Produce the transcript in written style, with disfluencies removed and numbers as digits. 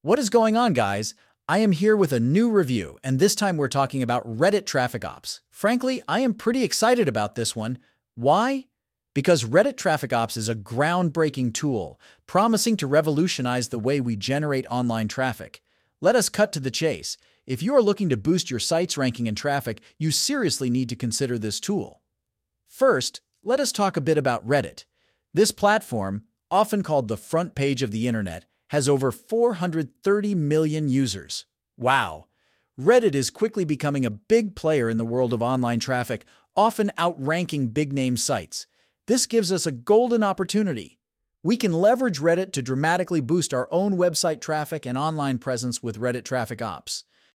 What is going on, guys? I am here with a new review, and this time we're talking about Reddit Traffic Ops. Frankly, I am pretty excited about this one. Why? Because Reddit Traffic Ops is a groundbreaking tool, promising to revolutionize the way we generate online traffic. Let us cut to the chase. If you are looking to boost your site's ranking and traffic, you seriously need to consider this tool. First, let us talk a bit about Reddit. This platform, often called the front page of the internet, has over 430 million users. Wow! Reddit is quickly becoming a big player in the world of online traffic, often outranking big-name sites. This gives us a golden opportunity. We can leverage Reddit to dramatically boost our own website traffic and online presence with Reddit Traffic Ops.